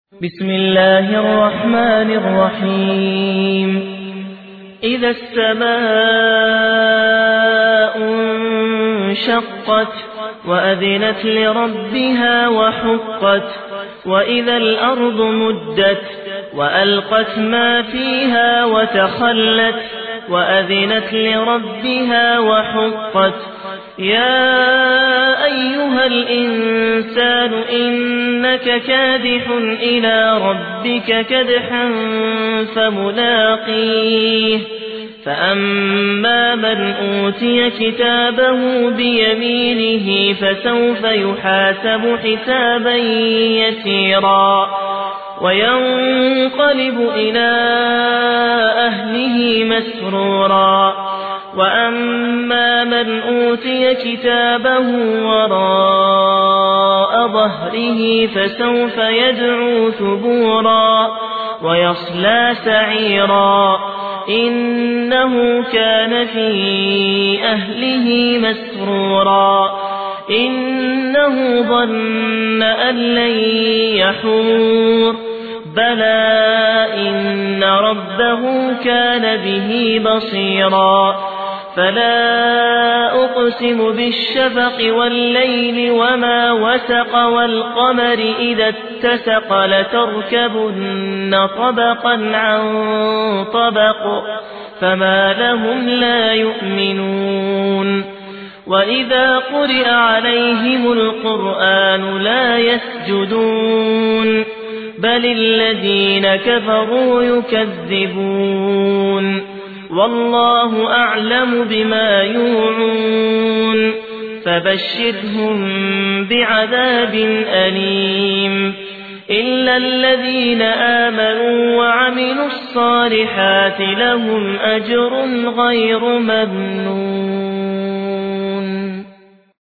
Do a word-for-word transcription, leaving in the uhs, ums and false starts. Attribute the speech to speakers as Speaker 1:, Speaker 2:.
Speaker 1: بسم الله الرحمن الرحيم إذا السماء انشقت وأذنت لربها وحقت وإذا الأرض مدت وألقت ما فيها وتخلت وأذنت لربها وحقت يا أيها الإنسان إنك كادح إلى ربك كدحا فملاقيه فأما من أوتي كتابه بيمينه فسوف يحاسب حسابا يسيرا وينقلب إلى أهله مسرورا وأما من أوتي كتابه وراء ظهره فسوف يدعو ثبورا ويصلى سعيرا إنه كان في أهله مسرورا إنه ظن أن لن يحور بلى إن ربه كان به بصيرا فلا أقسم بالشفق والليل وما وسق والقمر إذا اتسق لتركبن طبقا عن طبق فما لهم لا يؤمنون وإذا قرئ عليهم القرآن لا يسجدون بل الذين كفروا يكذبون والله أعلم بما يوعون فبشرهم بعذاب أليم إلا الذين آمنوا وعملوا الصالحات لهم أجر غير ممنون.